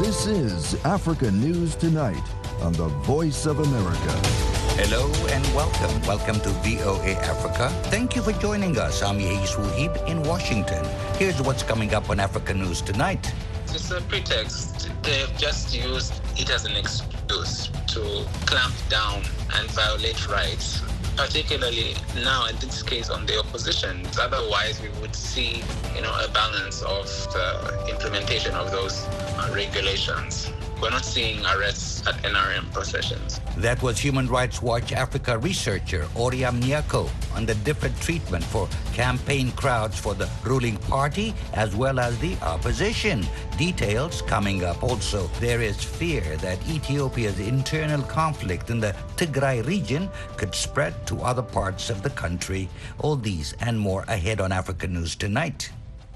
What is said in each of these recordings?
This is Africa News Tonight on the Voice of America. Hello and welcome. Welcome to VOA Africa. Thank you for joining us. I'm Yeis Wuhib in Washington. Here's what's coming up on Africa News Tonight. It's a pretext. They've just used it as an excuse to clamp down and violate rights, particularly now in this case on the opposition. Otherwise, we would see, a balance of the implementation of those regulations. We're not seeing arrests at NRM processions. That was Human Rights Watch Africa researcher Oriam Nyako on the different treatment for campaign crowds for the ruling party as well as the opposition. Details coming up. Also, there is fear that Ethiopia's internal conflict in the Tigray region could spread to other parts of the country. All these and more ahead on Africa News Tonight.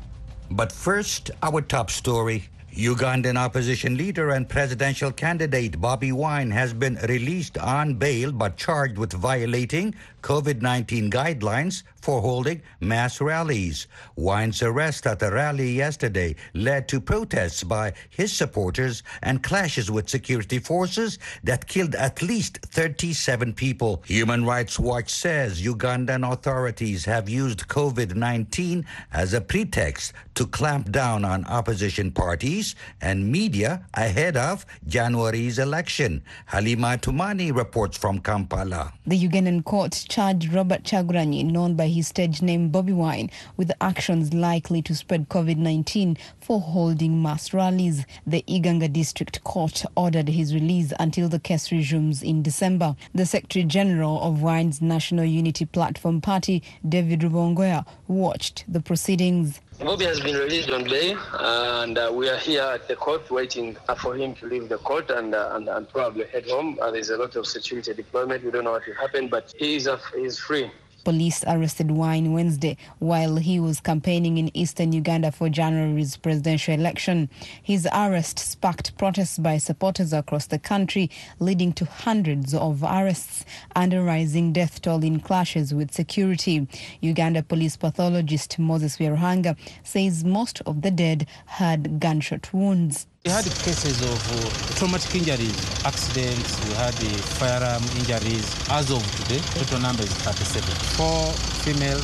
But first, our top story. Ugandan opposition leader and presidential candidate Bobi Wine has been released on bail but charged with violating COVID-19 guidelines for holding mass rallies. Wine's arrest at a rally yesterday led to protests by his supporters and clashes with security forces that killed at least 37 people. Human Rights Watch says Ugandan authorities have used COVID-19 as a pretext to clamp down on opposition parties and media ahead of January's election. Halima Tumani reports from Kampala. The Ugandan court charged Robert Chagulanyi, known by his stage name Bobi Wine, with actions likely to spread COVID-19 for holding mass rallies. The Iganga District Court ordered his release until the case resumes in December. The Secretary General of Wine's National Unity Platform Party, David Rubongoya, watched the proceedings. Bobi has been released on bail, and we are here at the court waiting for him to leave the court and probably head home. There's a lot of security deployment. We don't know what will happen, but he is free. Police arrested Wine Wednesday while he was campaigning in eastern Uganda for January's presidential election. His arrest sparked protests by supporters across the country, leading to hundreds of arrests and a rising death toll in clashes with security. Uganda police pathologist Moses Wiruhanga says most of the dead had gunshot wounds. We had cases of traumatic injuries, accidents, we had the firearm injuries. As of today, total number is 37. 4 female,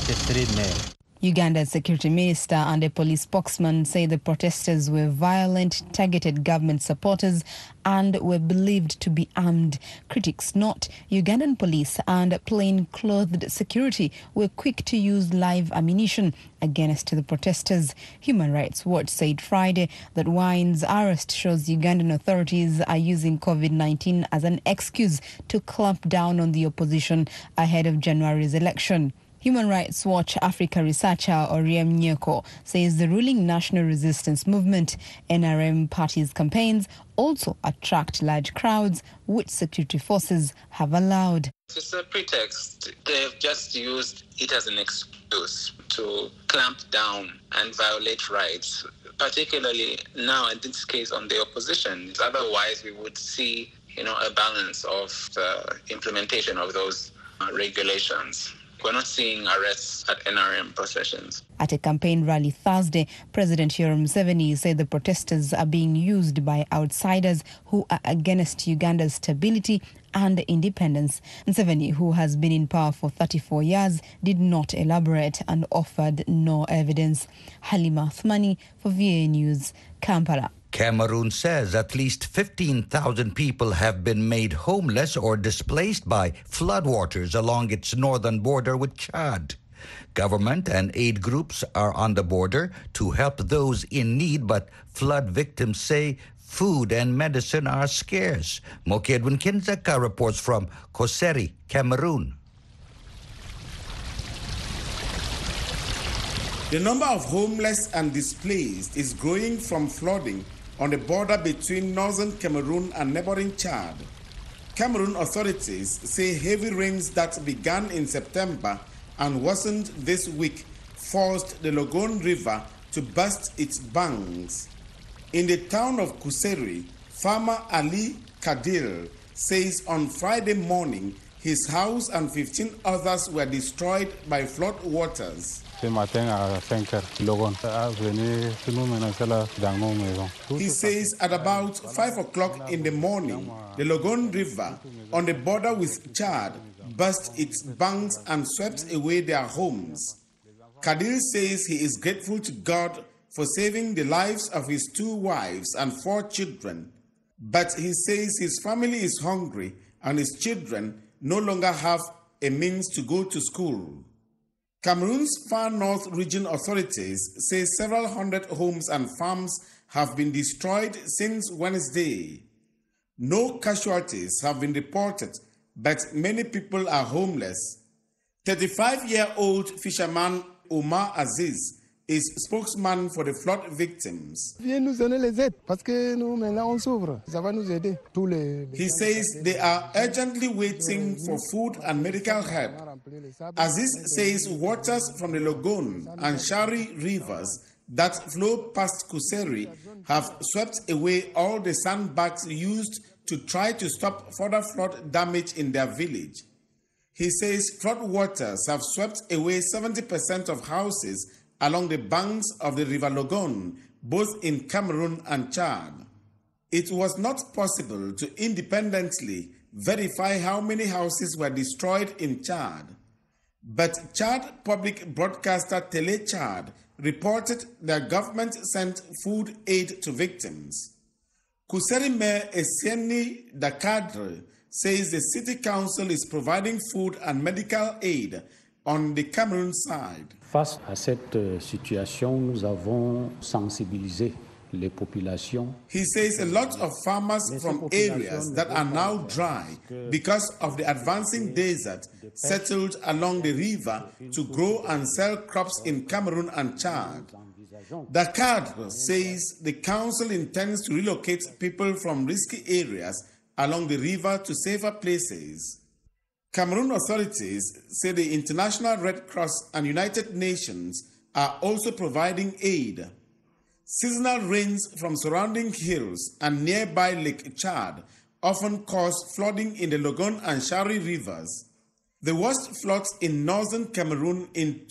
33 male. Uganda's security minister and a police spokesman say the protesters were violent, targeted government supporters and were believed to be armed. Critics note Ugandan police and plain-clothed security were quick to use live ammunition against the protesters. Human Rights Watch said Friday that Wine's arrest shows Ugandan authorities are using COVID-19 as an excuse to clamp down on the opposition ahead of January's election. Human Rights Watch Africa researcher Oriam Nyako says the ruling National Resistance Movement NRM party's campaigns also attract large crowds, which security forces have allowed. It's a pretext. They've just used it as an excuse to clamp down and violate rights, particularly now in this case on the opposition. Otherwise, we would see, a balance of the implementation of those regulations. We're not seeing arrests at NRM processions. At a campaign rally Thursday, President Yoweri Museveni said the protesters are being used by outsiders who are against Uganda's stability and independence. Museveni, who has been in power for 34 years, did not elaborate and offered no evidence. Halima Athmani for VOA News, Kampala. Cameroon says at least 15,000 people have been made homeless or displaced by floodwaters along its northern border with Chad. Government and aid groups are on the border to help those in need, but flood victims say food and medicine are scarce. Moki Edwin Kinzeka reports from Koseri, Cameroon. The number of homeless and displaced is growing from flooding on the border between northern Cameroon and neighboring Chad. Cameroon authorities say heavy rains that began in September and worsened this week forced the Logone River to burst its banks. In the town of Kuseri, farmer Ali Kadir says on Friday morning his house and 15 others were destroyed by flood waters. ce matin à 5h. Logon a venu nous menacer là dans nos maisons. He says at about 5 o'clock in the morning, the Logon River on the border with Chad burst its banks and swept away their homes. Kadil says he is grateful to God for saving the lives of his 2 wives and 4 children. But he says his family is hungry and his children no longer have a means to go to school. Cameroon's Far North Region authorities say several hundred homes and farms have been destroyed since Wednesday. No casualties have been reported, but many people are homeless. 35-year-old fisherman Omar Aziz is spokesman for the flood victims. Viens nous donner les aides parce que nous maintenant on s'ouvre. Ça va nous aider. He says they are urgently waiting for food and medical help. Aziz says waters from the Logon and Shari rivers that flow past Kuseri have swept away all the sandbags used to try to stop further flood damage in their village. He says flood waters have swept away 70% of houses along the banks of the River Logon, both in Cameroon and Chad. It was not possible to independently verify how many houses were destroyed in Chad, but Chad public broadcaster Tele Chad reported their government sent food aid to victims. Kuseri Mayor Essieni Dakadre says the city council is providing food and medical aid on the Cameroon side. Face à cette situation, nous avons sensibilisé les populations. He says a lot of farmers from areas that are now dry because of the advancing desert settled along the river to grow and sell crops in Cameroon and Chad. Dakar says the council intends to relocate people from risky areas along the river to safer places. Cameroon authorities say the International Red Cross and United Nations are also providing aid. Seasonal rains from surrounding hills and nearby Lake Chad often cause flooding in the Logon and Shari rivers. The worst floods in northern Cameroon in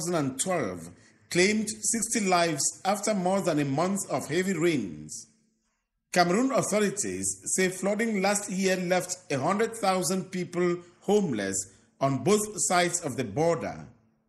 2012 claimed 60 lives after more than a month of heavy rains. Cameroon authorities say flooding last year left 100,000 people homeless on both sides of the border.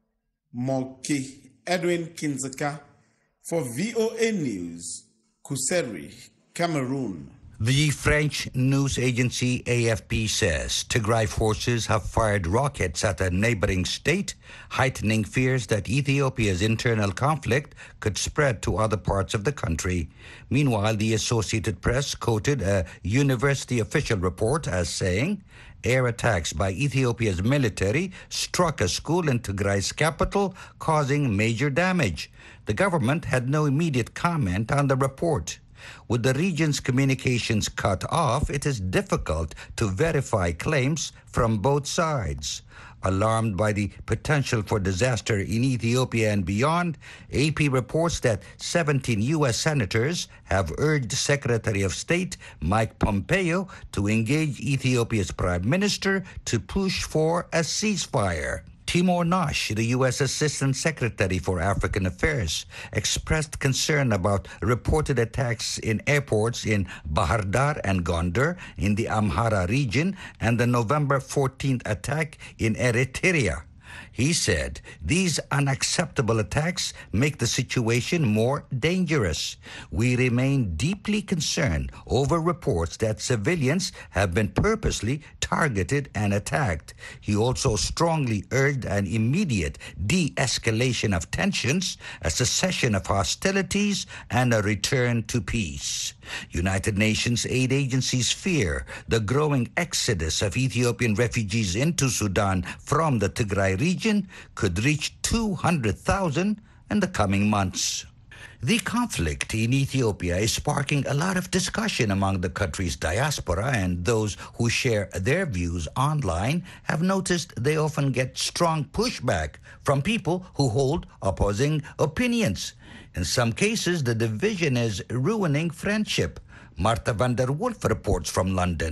Moki Edwin Kinzeka for VOA News, Kuseri, Cameroon. The French news agency AFP says Tigray forces have fired rockets at a neighboring state, heightening fears that Ethiopia's internal conflict could spread to other parts of the country. Meanwhile, the Associated Press quoted a university official report as saying air attacks by Ethiopia's military struck a school in Tigray's capital, causing major damage. The government had no immediate comment on the report. With the region's communications cut off, it is difficult to verify claims from both sides. Alarmed by the potential for disaster in Ethiopia and beyond, AP reports that 17 U.S. senators have urged Secretary of State Mike Pompeo to engage Ethiopia's prime minister to push for a ceasefire. Timor Nash, the U.S. Assistant Secretary for African Affairs, expressed concern about reported attacks in airports in Bahir Dar and Gondar in the Amhara region and the November 14th attack in Eritrea. He said these unacceptable attacks make the situation more dangerous. We remain deeply concerned over reports that civilians have been purposely targeted and attacked. He also strongly urged an immediate de-escalation of tensions, a cessation of hostilities, and a return to peace. United Nations aid agencies fear the growing exodus of Ethiopian refugees into Sudan from the Tigray region could reach 200,000 in the coming months. The conflict in Ethiopia is sparking a lot of discussion among the country's diaspora, and those who share their views online have noticed they often get strong pushback from people who hold opposing opinions. In some cases, the division is ruining friendship. Martha van der Wolf reports from London.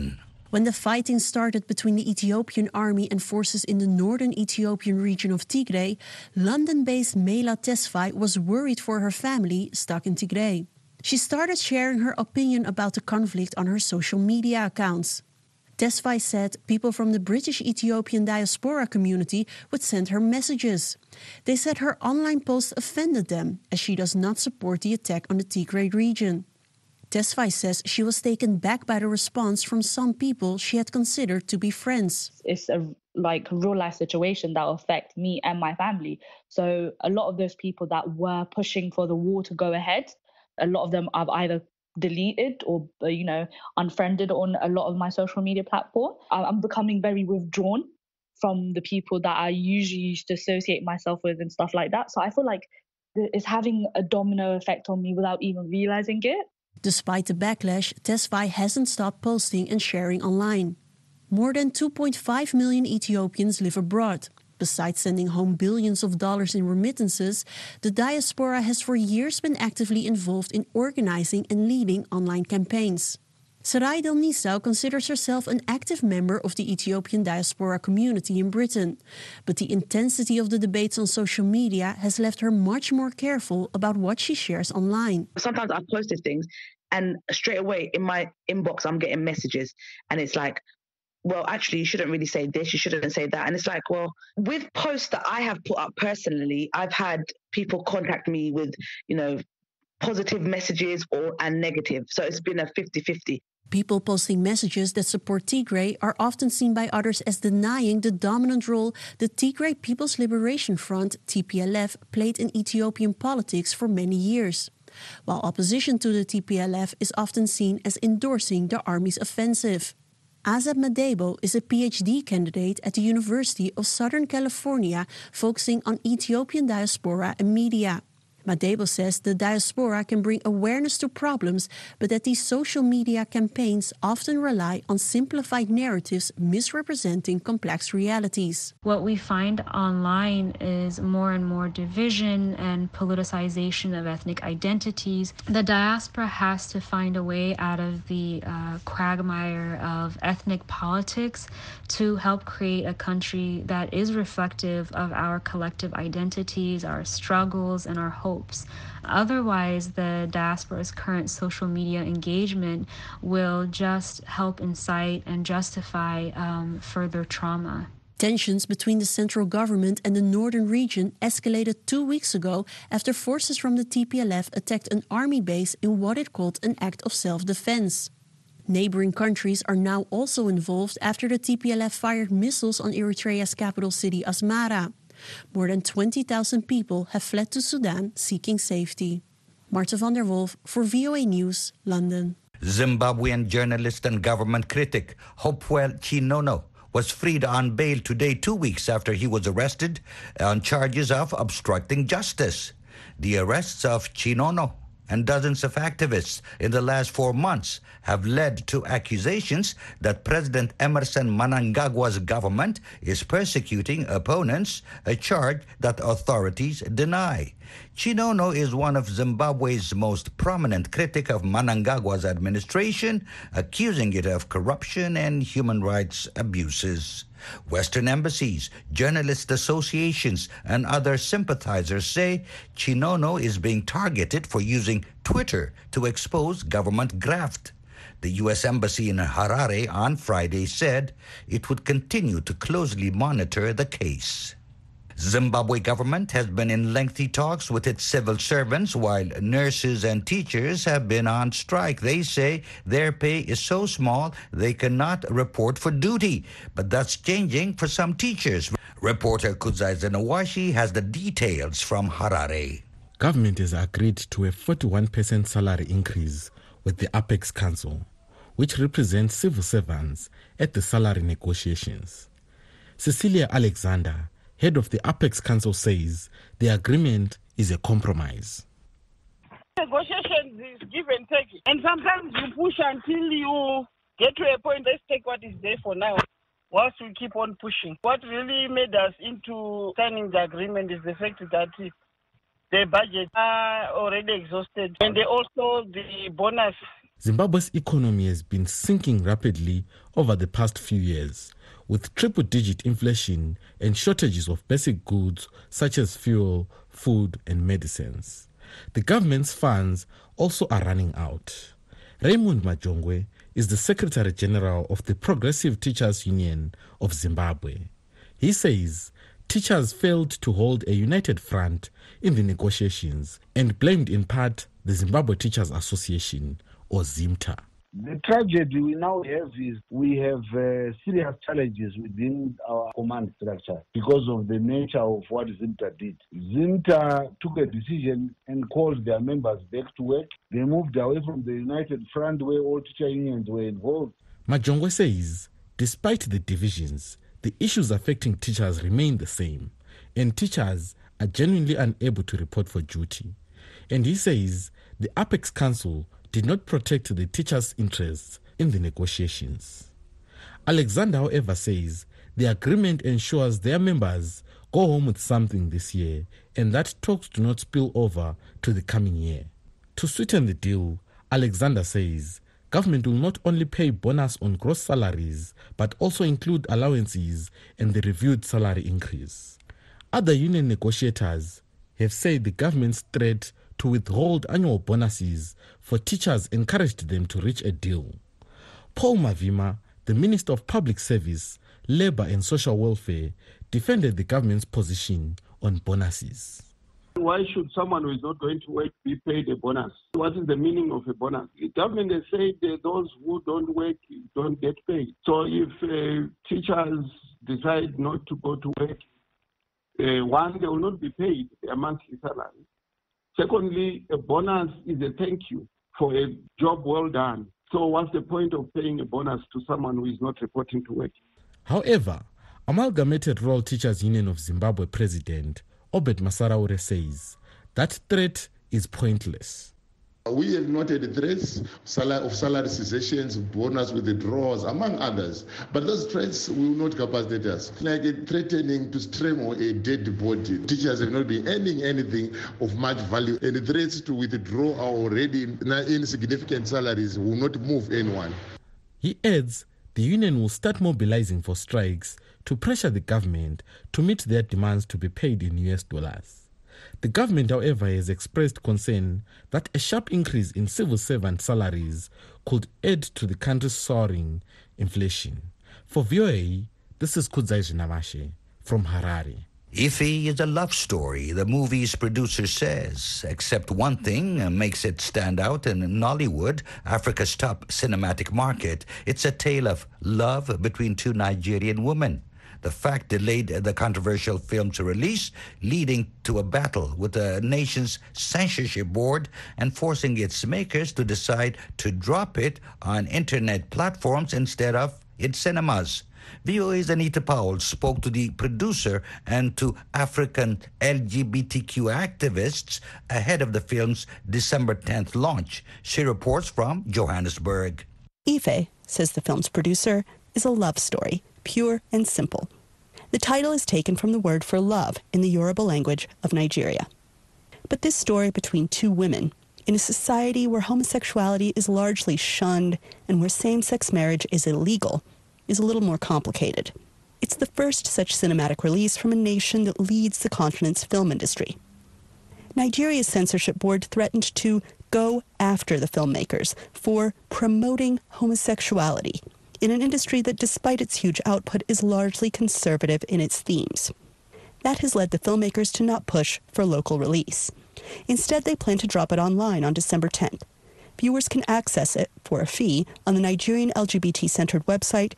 When the fighting started between the Ethiopian army and forces in the northern Ethiopian region of Tigray, London-based Mela Tesfaye was worried for her family stuck in Tigray. She started sharing her opinion about the conflict on her social media accounts. Tesfaye said people from the British Ethiopian diaspora community would send her messages. They said her online posts offended them, as she does not support the attack on the Tigray region. Tesfaye says she was taken back by the response from some people she had considered to be friends. It's a real-life situation that will affect me and my family. So a lot of those people that were pushing for the war to go ahead, a lot of them I've either deleted or, unfriended on a lot of my social media platform. I'm becoming very withdrawn from the people that I usually used to associate myself with and stuff like that. So I feel like it's having a domino effect on me without even realizing it. Despite the backlash, Tesfaye hasn't stopped posting and sharing online. More than 2.5 million Ethiopians live abroad. Besides sending home billions of dollars in remittances, the diaspora has for years been actively involved in organizing and leading online campaigns. Sarai Del Nisau considers herself an active member of the Ethiopian diaspora community in Britain, but the intensity of the debates on social media has left her much more careful about what she shares online. Sometimes I've posted things and straight away in my inbox I'm getting messages and it's like, well, actually, you shouldn't really say this, you shouldn't say that. And it's like, well, with posts that I have put up personally, I've had people contact me with, positive messages and negative. So it's been a 50-50. People posting messages that support Tigray are often seen by others as denying the dominant role the Tigray People's Liberation Front, TPLF, played in Ethiopian politics for many years, while opposition to the TPLF is often seen as endorsing the army's offensive. Azeb Madebo is a PhD candidate at the University of Southern California, focusing on Ethiopian diaspora and media. Madebo says the diaspora can bring awareness to problems, but that these social media campaigns often rely on simplified narratives misrepresenting complex realities. What we find online is more and more division and politicization of ethnic identities. The diaspora has to find a way out of the quagmire of ethnic politics to help create a country that is reflective of our collective identities, our struggles, and our hopes. Otherwise, the diaspora's current social media engagement will just help incite and justify further trauma. Tensions between the central government and the northern region escalated 2 weeks ago after forces from the TPLF attacked an army base in what it called an act of self-defense. Neighboring countries are now also involved after the TPLF fired missiles on Eritrea's capital city Asmara. More than 20,000 people have fled to Sudan seeking safety. Marta van der Wolf for VOA News, London. Zimbabwean journalist and government critic Hopewell Chinono was freed on bail today, 2 weeks after he was arrested on charges of obstructing justice. The arrests of Chinono and dozens of activists in the last 4 months have led to accusations that President Emerson Mnangagwa's government is persecuting opponents, a charge that authorities deny. Chinono is one of Zimbabwe's most prominent critics of Mnangagwa's administration, accusing it of corruption and human rights abuses. Western embassies, journalist associations, and other sympathizers say Chinono is being targeted for using Twitter to expose government graft. The U.S. Embassy in Harare on Friday said it would continue to closely monitor the case. Zimbabwe government has been in lengthy talks with its civil servants while nurses and teachers have been on strike. They say their pay is so small they cannot report for duty, but that's changing for some teachers. Reporter Kudzai Zenawashi has the details from Harare. Government has agreed to a 41% salary increase with the Apex Council, which represents civil servants at the salary negotiations. Cecilia Alexander, head of the Apex Council, says the agreement is a compromise. Negotiations is give and take. And sometimes you push until you get to a point, let's take what is there for now, whilst we keep on pushing. What really made us into signing the agreement is the fact that the budget are already exhausted. And also the bonus Zimbabwe's economy has been sinking rapidly over the past few years, with triple-digit inflation and shortages of basic goods such as fuel, food, and medicines. The government's funds also are running out. Raymond Majongwe is the Secretary General of the Progressive Teachers Union of Zimbabwe. He says teachers failed to hold a united front in the negotiations and blamed in part the Zimbabwe Teachers Association, or ZIMTA. The tragedy we now have is we have serious challenges within our command structure because of the nature of what ZIMTA did. ZIMTA took a decision and called their members back to work. They moved away from the united front where all teacher unions were involved. Majongwe says, despite the divisions, the issues affecting teachers remain the same, and teachers are genuinely unable to report for duty. And he says the Apex Council did not protect the teachers' interests in the negotiations. Alexander, however, says the agreement ensures their members go home with something this year and that talks do not spill over to the coming year. To sweeten the deal, Alexander says government will not only pay bonus on gross salaries but also include allowances and the reviewed salary increase. Other union negotiators have said the government's threat to withhold annual bonuses for teachers encouraged them to reach a deal. Paul Mavima, the Minister of Public Service, Labour and Social Welfare, defended the government's position on bonuses. Why should someone who is not going to work be paid a bonus? What is the meaning of a bonus? The government has said that those who don't work don't get paid. So if teachers decide not to go to work, one, they will not be paid their monthly salary. Secondly, a bonus is a thank you for a job well done. So what's the point of paying a bonus to someone who is not reporting to work? However, Amalgamated Rural Teachers Union of Zimbabwe President Obed Masaraure says that threat is pointless. We have noted threats of salary cessations, bonus withdrawals, among others. But those threats will not capacitate us. Like threatening to strangle a dead body. Teachers have not been earning anything of much value. And the threats to withdraw our already insignificant salaries will not move anyone. He adds the union will start mobilizing for strikes to pressure the government to meet their demands to be paid in US dollars. The government, however, has expressed concern that a sharp increase in civil servant salaries could add to the country's soaring inflation. For VOA, this is Kudzai Namashe from Harare. Ife is a love story, the movie's producer says, except one thing makes it stand out in Nollywood, Africa's top cinematic market. It's a tale of love between two Nigerian women. The fact delayed the controversial film's release, leading to a battle with the nation's censorship board and forcing its makers to decide to drop it on internet platforms instead of in cinemas. VOA's Anita Powell spoke to the producer and to African LGBTQ activists ahead of the film's December 10th launch. She reports from Johannesburg. Ife, says the film's producer, is a love story, pure and simple. The title is taken from the word for love in the Yoruba language of Nigeria. But this story between two women, in a society where homosexuality is largely shunned and where same-sex marriage is illegal, is a little more complicated. It's the first such cinematic release from a nation that leads the continent's film industry. Nigeria's censorship board threatened to go after the filmmakers for promoting homosexuality in an industry that, despite its huge output, is largely conservative in its themes. That has led the filmmakers to not push for local release. Instead, they plan to drop it online on December 10th. Viewers can access it for a fee on the Nigerian LGBT-centered website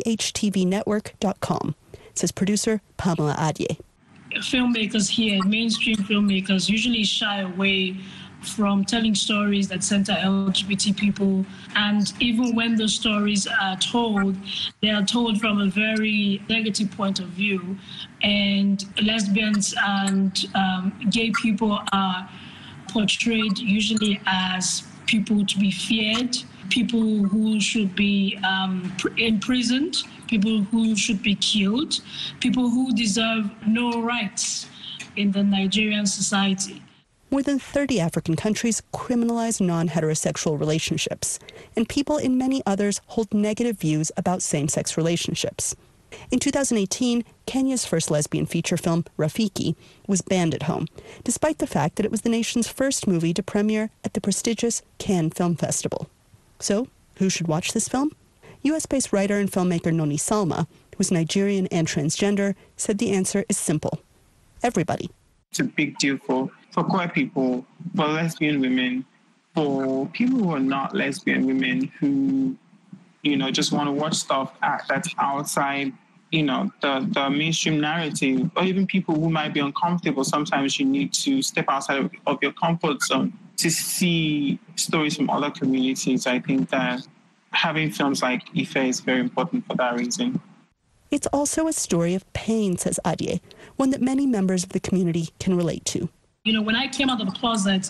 ehtvnetwork.com, says producer Pamela Adye. Filmmakers here, mainstream filmmakers, usually shy away from telling stories that center LGBT people. And even when those stories are told, they are told from a very negative point of view. And lesbians and gay people are portrayed usually as people to be feared, people who should be imprisoned, people who should be killed, people who deserve no rights in the Nigerian society. More than 30 African countries criminalize non-heterosexual relationships, and people in many others hold negative views about same-sex relationships. In 2018, Kenya's first lesbian feature film, Rafiki, was banned at home, despite the fact that it was the nation's first movie to premiere at the prestigious Cannes Film Festival. So, who should watch this film? US-based writer and filmmaker Noni Salma, who is Nigerian and transgender, said the answer is simple. Everybody. It's a big deal for queer people, for lesbian women, for people who are not lesbian women who, just want to watch stuff that's outside, the mainstream narrative, or even people who might be uncomfortable. Sometimes you need to step outside of your comfort zone to see stories from other communities. I think that having films like Ife is very important for that reason. It's also a story of pain, says Adie, one that many members of the community can relate to. When I came out of the closet,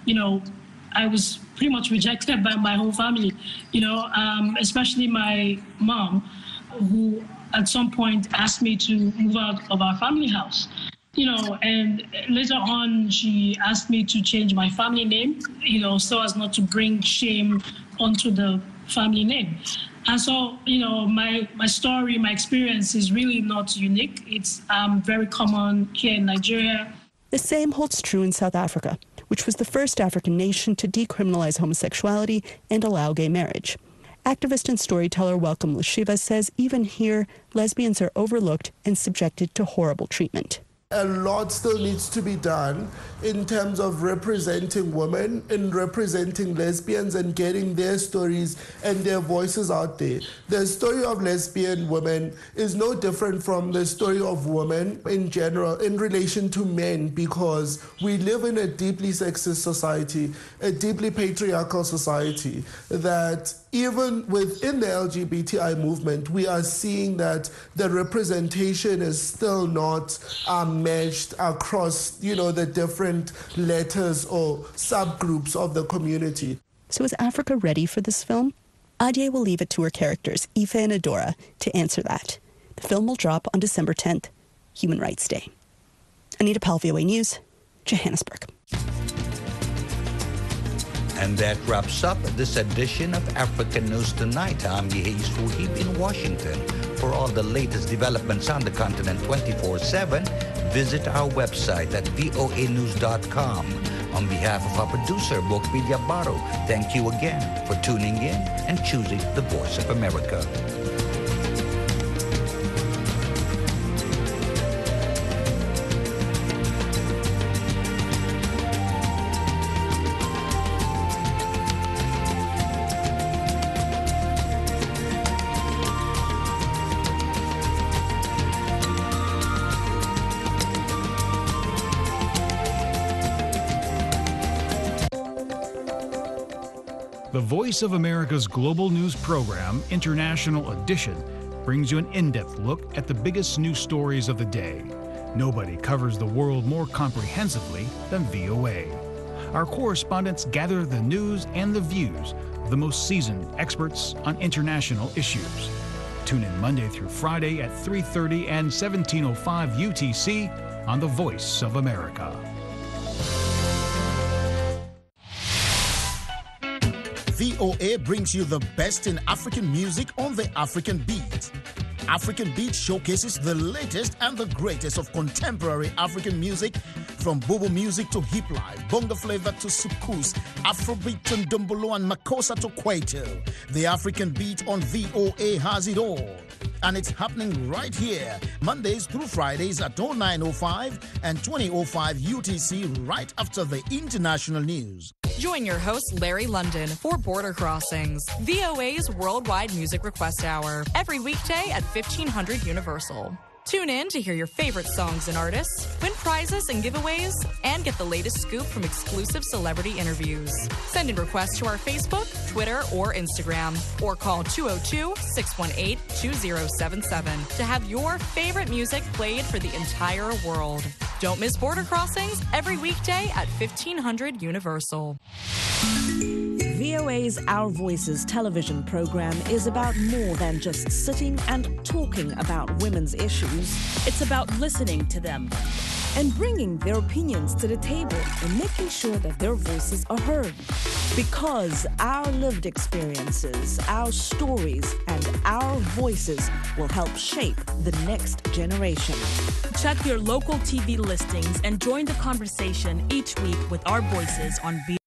I was pretty much rejected by my whole family, especially my mom, who at some point asked me to move out of our family house. And later on, she asked me to change my family name, so as not to bring shame onto the family name. And so, my story, my experience is really not unique. It's very common here in Nigeria. The same holds true in South Africa, which was the first African nation to decriminalize homosexuality and allow gay marriage. Activist and storyteller Welcome Lushiva says even here, lesbians are overlooked and subjected to horrible treatment. A lot still needs to be done in terms of representing women and representing lesbians and getting their stories and their voices out there. The story of lesbian women is no different from the story of women in general in relation to men, because we live in a deeply sexist society, a deeply patriarchal society, that even within the LGBTI movement, we are seeing that the representation is still not matched across, the different letters or subgroups of the community. So is Africa ready for this film? Adie will leave it to her characters, Ife and Adora, to answer that. The film will drop on December 10th, Human Rights Day. Anita Powell, VOA News, Johannesburg. And that wraps up this edition of African News Tonight. I'm Yehis Fuhib in Washington. For all the latest developments on the continent 24/7, visit our website at voanews.com. On behalf of our producer, Bokbil Baro, thank you again for tuning in and choosing the Voice of America. The Voice of America's global news program, International Edition, brings you an in-depth look at the biggest news stories of the day. Nobody covers the world more comprehensively than VOA. Our correspondents gather the news and the views of the most seasoned experts on international issues. Tune in Monday through Friday at 3:30 and 17:05 UTC on The Voice of America. VOA brings you the best in African music on the African Beat. African Beat showcases the latest and the greatest of contemporary African music, from Bobo music to hip life, bongo flavor to soukous, Afrobeat to Ndombolo and Makossa to Kwaito. The African Beat on VOA has it all. And it's happening right here, Mondays through Fridays at 09:05 and 20:05 UTC, right after the international news. Join your host, Larry London, for Border Crossings, VOA's worldwide music request hour, every weekday at 1500 Universal. Tune in to hear your favorite songs and artists, win prizes and giveaways, and get the latest scoop from exclusive celebrity interviews. Send in requests to our Facebook, Twitter, or Instagram, or call 202-618-2077 to have your favorite music played for the entire world. Don't miss Border Crossings every weekday at 1500 Universal. VOA's Our Voices television program is about more than just sitting and talking about women's issues. It's about listening to them, and bringing their opinions to the table and making sure that their voices are heard. Because our lived experiences, our stories, and our voices will help shape the next generation. Check your local TV listings and join the conversation each week with our voices on